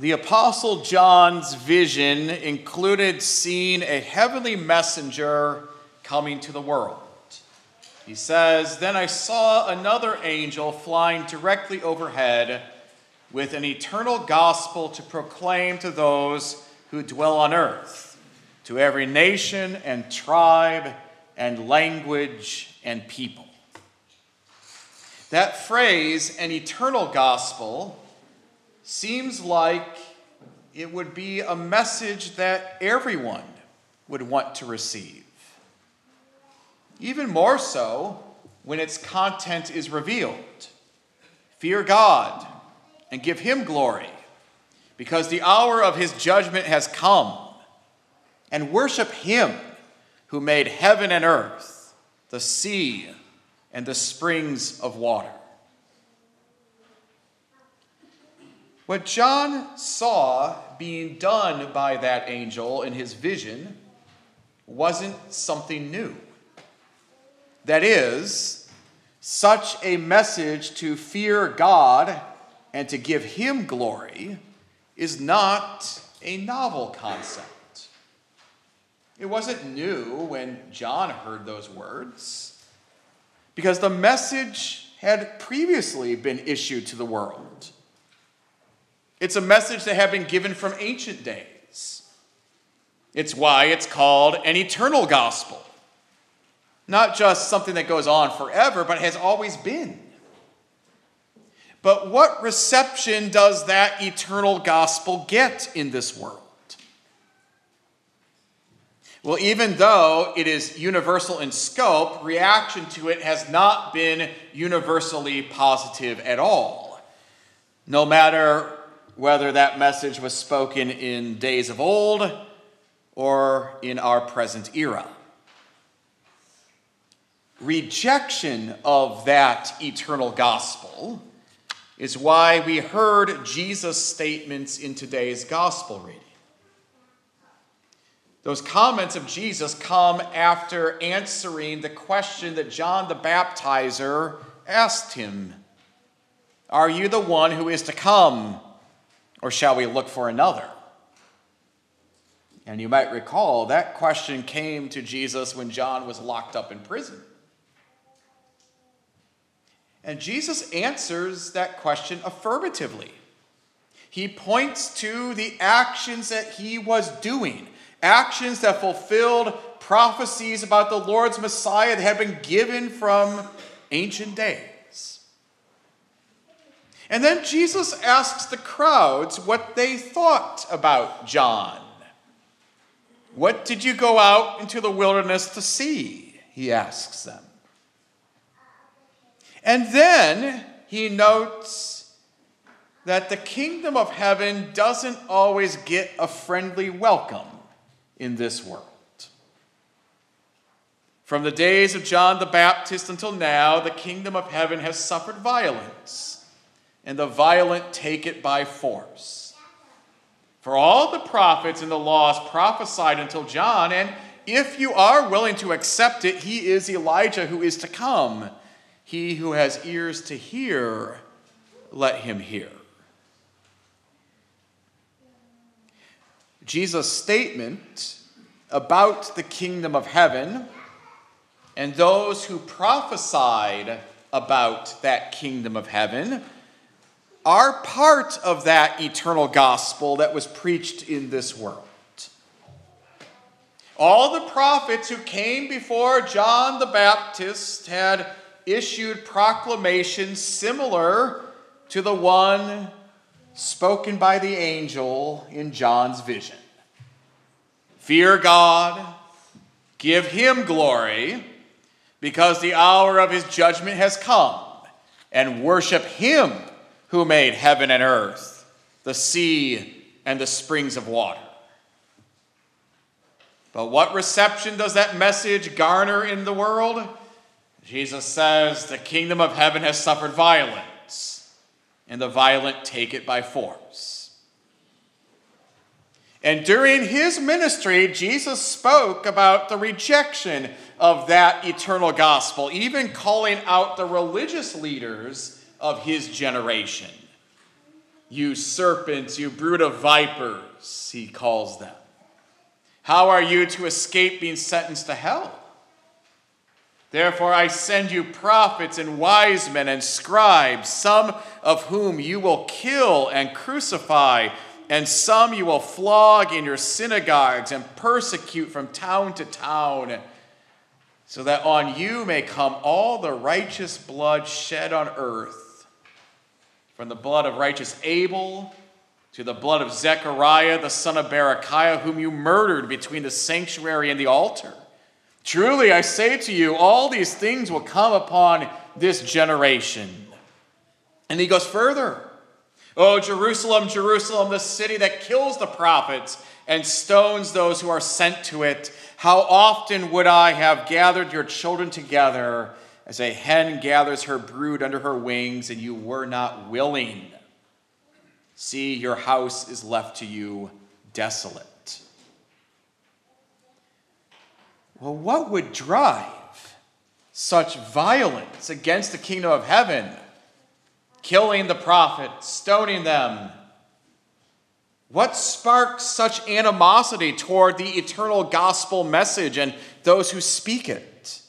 The Apostle John's vision included seeing a heavenly messenger coming to the world. He says, "Then I saw another angel flying directly overhead with an eternal gospel to proclaim to those who dwell on earth, to every nation and tribe and language and people." That phrase, an eternal gospel, seems like it would be a message that everyone would want to receive. Even more so when its content is revealed. Fear God and give him glory, because the hour of his judgment has come. And worship him who made heaven and earth, the sea, and the springs of water. What John saw being done by that angel in his vision wasn't something new. That is, such a message to fear God and to give him glory is not a novel concept. It wasn't new when John heard those words, because the message had previously been issued to the world. It's a message that had been given from ancient days. It's why it's called an eternal gospel. Not just something that goes on forever, but has always been. But what reception does that eternal gospel get in this world? Well, even though it is universal in scope, reaction to it has not been universally positive at all. No matter whether that message was spoken in days of old or in our present era. Rejection of that eternal gospel is why we heard Jesus' statements in today's gospel reading. Those comments of Jesus come after answering the question that John the Baptizer asked him. "Are you the one who is to come, or shall we look for another?" And you might recall that question came to Jesus when John was locked up in prison. And Jesus answers that question affirmatively. He points to the actions that he was doing, actions that fulfilled prophecies about the Lord's Messiah that had been given from ancient days. And then Jesus asks the crowds what they thought about John. "What did you go out into the wilderness to see?" he asks them. And then he notes that the kingdom of heaven doesn't always get a friendly welcome in this world. From the days of John the Baptist until now, the kingdom of heaven has suffered violence, and the violent take it by force. For all the prophets and the laws prophesied until John, and if you are willing to accept it, he is Elijah who is to come. He who has ears to hear, let him hear. Jesus' statement about the kingdom of heaven and those who prophesied about that kingdom of heaven are part of that eternal gospel that was preached in this world. All the prophets who came before John the Baptist had issued proclamations similar to the one spoken by the angel in John's vision. Fear God, give him glory, because the hour of his judgment has come, and worship him who made heaven and earth, the sea, and the springs of water. But what reception does that message garner in the world? Jesus says the kingdom of heaven has suffered violence, and the violent take it by force. And during his ministry, Jesus spoke about the rejection of that eternal gospel, even calling out the religious leaders of his generation. You serpents, you brood of vipers, he calls them. How are you to escape being sentenced to hell? Therefore I send you prophets and wise men and scribes, some of whom you will kill and crucify, and some you will flog in your synagogues and persecute from town to town, so that on you may come all the righteous blood shed on earth, from the blood of righteous Abel to the blood of Zechariah, the son of Berechiah, whom you murdered between the sanctuary and the altar. Truly, I say to you, all these things will come upon this generation. And he goes further. Oh, Jerusalem, Jerusalem, the city that kills the prophets and stones those who are sent to it. How often would I have gathered your children together as a hen gathers her brood under her wings, and you were not willing. See, your house is left to you desolate. Well, what would drive such violence against the kingdom of heaven? Killing the prophets, stoning them. What sparks such animosity toward the eternal gospel message and those who speak it?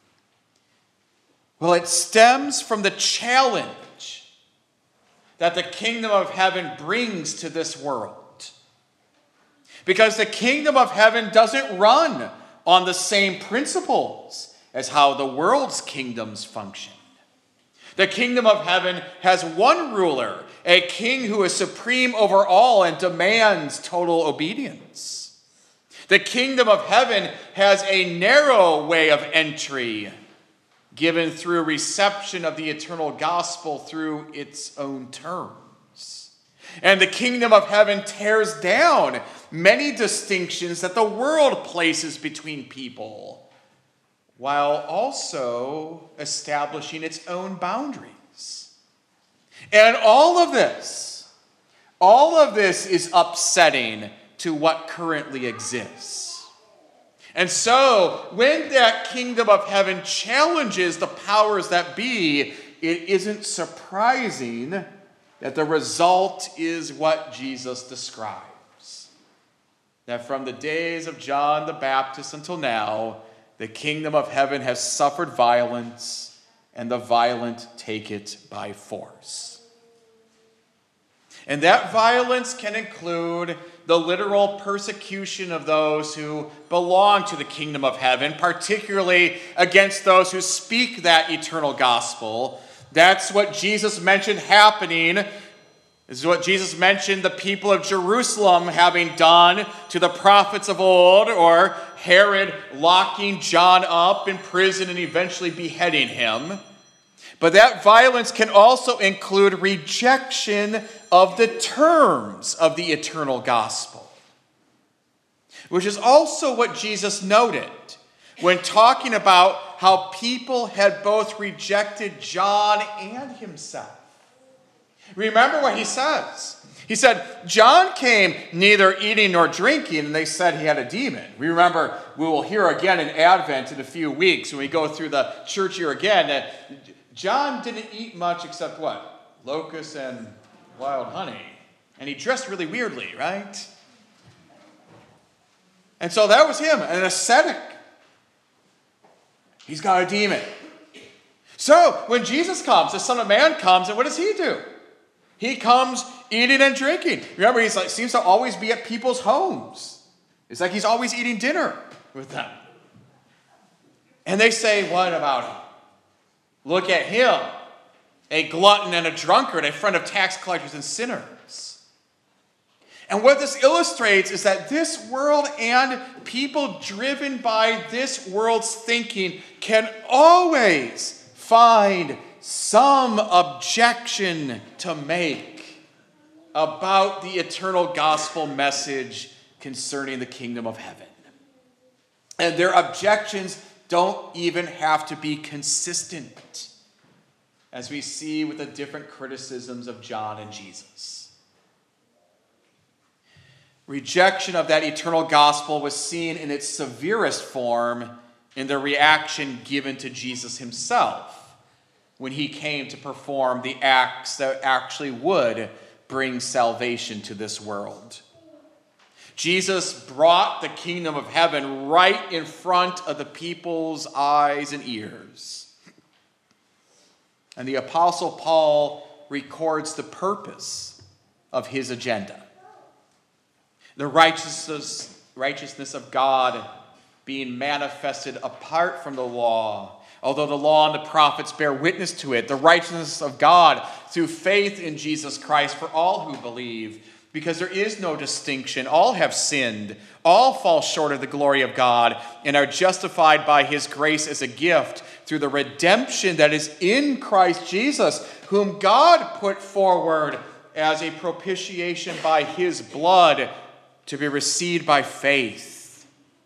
Well, it stems from the challenge that the kingdom of heaven brings to this world. Because the kingdom of heaven doesn't run on the same principles as how the world's kingdoms function. The kingdom of heaven has one ruler, a king who is supreme over all and demands total obedience. The kingdom of heaven has a narrow way of entry, given through reception of the eternal gospel through its own terms. And the kingdom of heaven tears down many distinctions that the world places between people, while also establishing its own boundaries. And all of this is upsetting to what currently exists. And so, when that kingdom of heaven challenges the powers that be, it isn't surprising that the result is what Jesus describes. That from the days of John the Baptist until now, the kingdom of heaven has suffered violence, and the violent take it by force. And that violence can include the literal persecution of those who belong to the kingdom of heaven, particularly against those who speak that eternal gospel. That's what Jesus mentioned happening. This is what Jesus mentioned the people of Jerusalem having done to the prophets of old, or Herod locking John up in prison and eventually beheading him. But that violence can also include rejection of the terms of the eternal gospel, which is also what Jesus noted when talking about how people had both rejected John and himself. Remember what he says. He said, John came neither eating nor drinking, and they said he had a demon. We will hear again in Advent in a few weeks when we go through the church year again that John didn't eat much except what? Locusts and wild honey. And he dressed really weirdly, right? And so that was him, an ascetic. He's got a demon. So when Jesus comes, the Son of Man comes, and what does he do? He comes eating and drinking. Remember, seems to always be at people's homes. It's like he's always eating dinner with them. And they say, what about him? Look at him, a glutton and a drunkard, a friend of tax collectors and sinners. And what this illustrates is that this world and people driven by this world's thinking can always find some objection to make about the eternal gospel message concerning the kingdom of heaven. And their objections don't even have to be consistent, as we see with the different criticisms of John and Jesus. Rejection of that eternal gospel was seen in its severest form in the reaction given to Jesus himself when he came to perform the acts that actually would bring salvation to this world. Jesus brought the kingdom of heaven right in front of the people's eyes and ears. And the Apostle Paul records the purpose of his agenda. The righteousness of God being manifested apart from the law, although the law and the prophets bear witness to it. The righteousness of God through faith in Jesus Christ for all who believe, because there is no distinction. All have sinned. All fall short of the glory of God and are justified by his grace as a gift through the redemption that is in Christ Jesus, whom God put forward as a propitiation by his blood to be received by faith.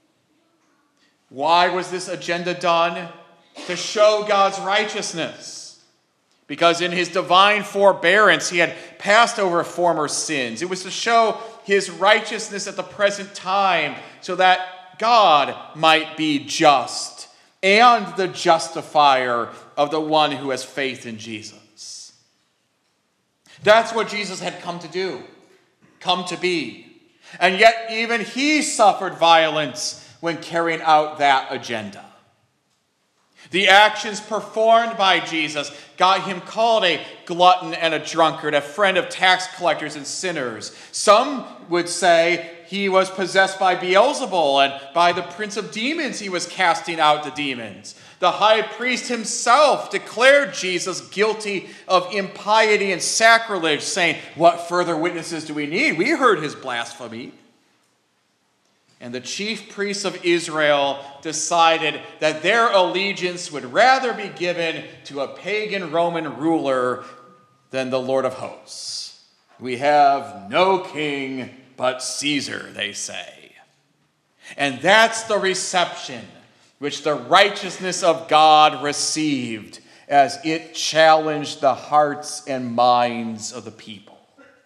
Why was this agenda done? To show God's righteousness. Because in his divine forbearance, he had passed over former sins. It was to show his righteousness at the present time so that God might be just and the justifier of the one who has faith in Jesus. That's what Jesus had come to do, come to be. And yet even he suffered violence when carrying out that agenda. The actions performed by Jesus got him called a glutton and a drunkard, a friend of tax collectors and sinners. Some would say he was possessed by Beelzebul, and by the prince of demons he was casting out the demons. The high priest himself declared Jesus guilty of impiety and sacrilege, saying, "What further witnesses do we need? We heard his blasphemy." And the chief priests of Israel decided that their allegiance would rather be given to a pagan Roman ruler than the Lord of hosts. We have no king but Caesar, they say. And that's the reception which the righteousness of God received as it challenged the hearts and minds of the people.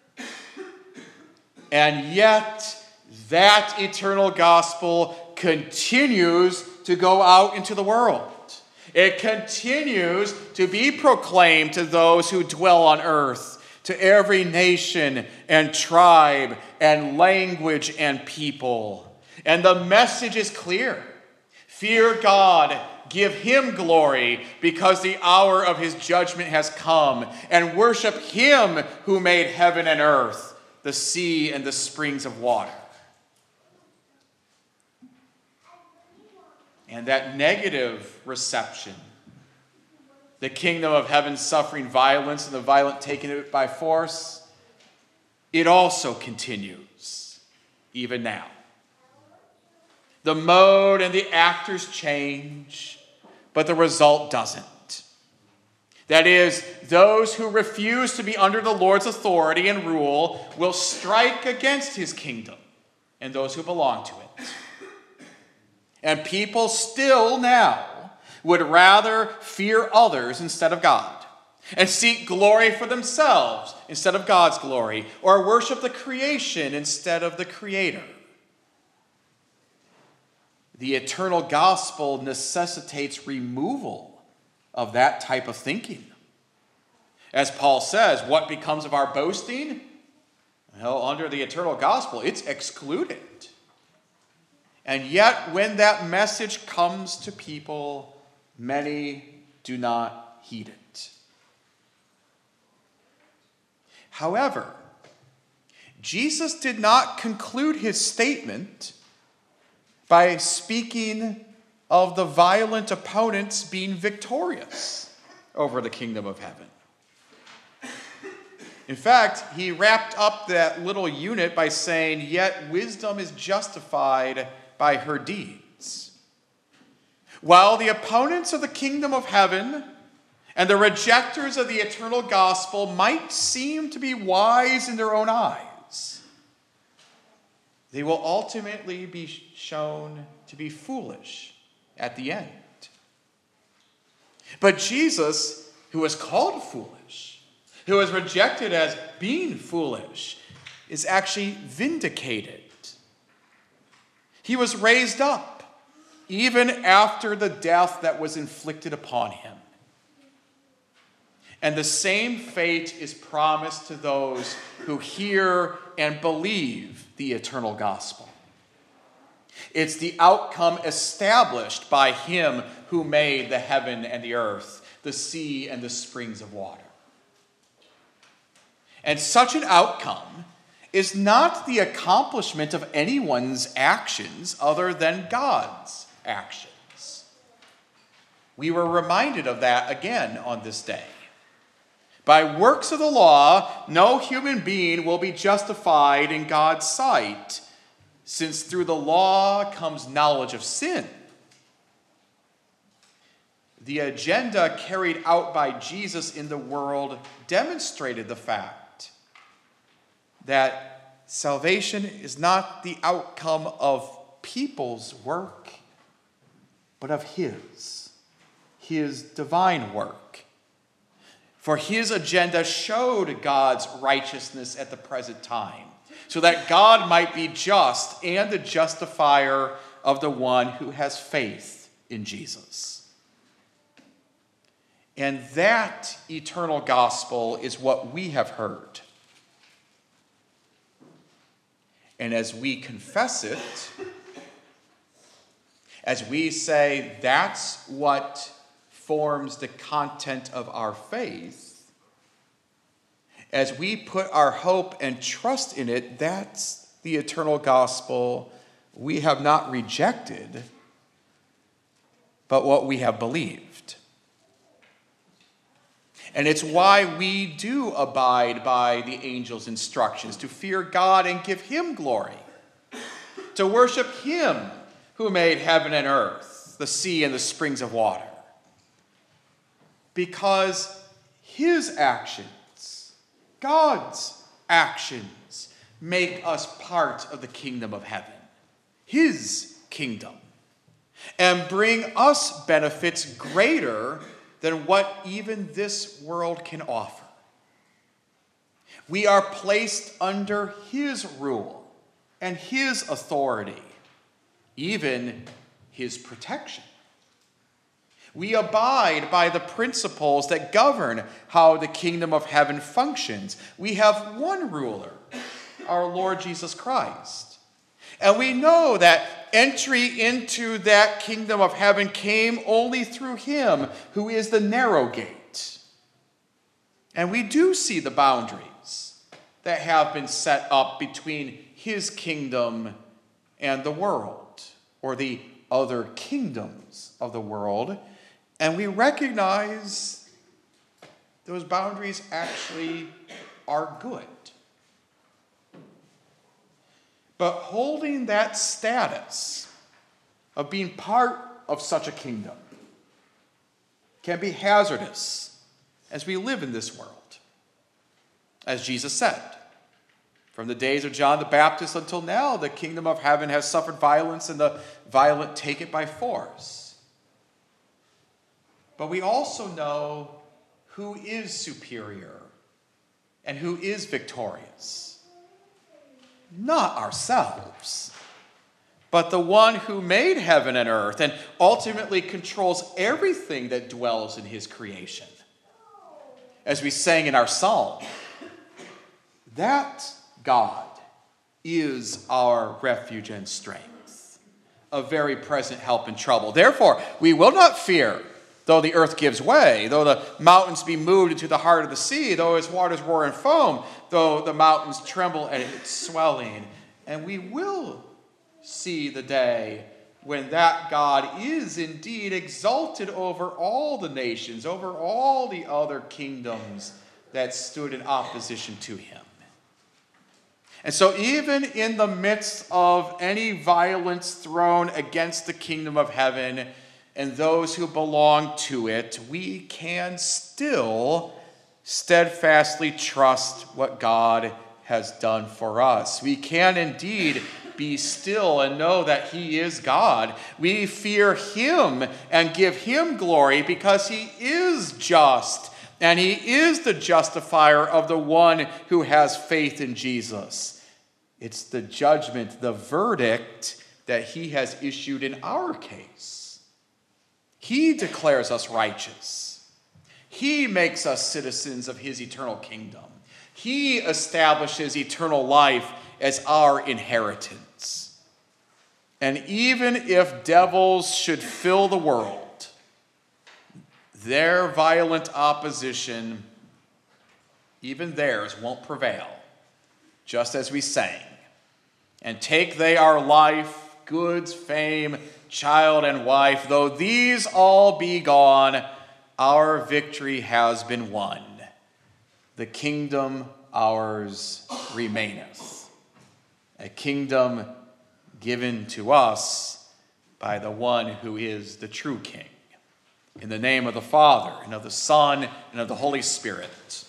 And yet, that eternal gospel continues to go out into the world. It continues to be proclaimed to those who dwell on earth, to every nation and tribe and language and people. And the message is clear. Fear God, give him glory, because the hour of his judgment has come, and worship him who made heaven and earth, the sea and the springs of water. And that negative reception, the kingdom of heaven suffering violence and the violent taking it by force, it also continues, even now. The mode and the actors change, but the result doesn't. That is, those who refuse to be under the Lord's authority and rule will strike against his kingdom and those who belong to it. And people still now would rather fear others instead of God, and seek glory for themselves instead of God's glory, or worship the creation instead of the Creator. The eternal gospel necessitates removal of that type of thinking. As Paul says, what becomes of our boasting? Well, under the eternal gospel, it's excluded. And yet, when that message comes to people, many do not heed it. However, Jesus did not conclude his statement by speaking of the violent opponents being victorious over the kingdom of heaven. In fact, he wrapped up that little unit by saying, "Yet wisdom is justified by her deeds." While the opponents of the kingdom of heaven and the rejectors of the eternal gospel might seem to be wise in their own eyes, they will ultimately be shown to be foolish at the end. But Jesus, who was called foolish, who was rejected as being foolish, is actually vindicated. He was raised up, even after the death that was inflicted upon him. And the same fate is promised to those who hear and believe the eternal gospel. It's the outcome established by him who made the heaven and the earth, the sea and the springs of water. And such an outcome is not the accomplishment of anyone's actions other than God's actions. We were reminded of that again on this day. By works of the law, no human being will be justified in God's sight, since through the law comes knowledge of sin. The agenda carried out by Jesus in the world demonstrated the fact that salvation is not the outcome of people's work, but of his divine work. For his agenda showed God's righteousness at the present time, so that God might be just and the justifier of the one who has faith in Jesus. And that eternal gospel is what we have heard. And as we confess it, as we say that's what forms the content of our faith, as we put our hope and trust in it, that's the eternal gospel we have not rejected, but what we have believed. And it's why we do abide by the angel's instructions, to fear God and give him glory, to worship him who made heaven and earth, the sea and the springs of water. Because his actions, God's actions, make us part of the kingdom of heaven, his kingdom, and bring us benefits greater than what even this world can offer. We are placed under his rule and his authority, even his protection. We abide by the principles that govern how the kingdom of heaven functions. We have one ruler, our Lord Jesus Christ. And we know that entry into that kingdom of heaven came only through him who is the narrow gate. And we do see the boundaries that have been set up between his kingdom and the world, or the other kingdoms of the world. And we recognize those boundaries actually are good. But holding that status of being part of such a kingdom can be hazardous as we live in this world. As Jesus said, from the days of John the Baptist until now, the kingdom of heaven has suffered violence, and the violent take it by force. But we also know who is superior and who is victorious. Not ourselves, but the one who made heaven and earth and ultimately controls everything that dwells in his creation. As we sang in our psalm, that God is our refuge and strength, a very present help in trouble. Therefore, we will not fear, though the earth gives way, though the mountains be moved into the heart of the sea, though its waters roar and foam, though the mountains tremble at its swelling. And we will see the day when that God is indeed exalted over all the nations, over all the other kingdoms that stood in opposition to him. And so even in the midst of any violence thrown against the kingdom of heaven and those who belong to it, we can still steadfastly trust what God has done for us. We can indeed be still and know that he is God. We fear him and give him glory because he is just and he is the justifier of the one who has faith in Jesus. It's the judgment, the verdict that he has issued in our case. He declares us righteous. He makes us citizens of his eternal kingdom. He establishes eternal life as our inheritance. And even if devils should fill the world, their violent opposition, even theirs, won't prevail, just as we sang. And take they our life, goods, fame, child, and wife, though these all be gone, our victory has been won. The kingdom ours remaineth, a kingdom given to us by the one who is the true King. In the name of the Father, and of the Son, and of the Holy Spirit.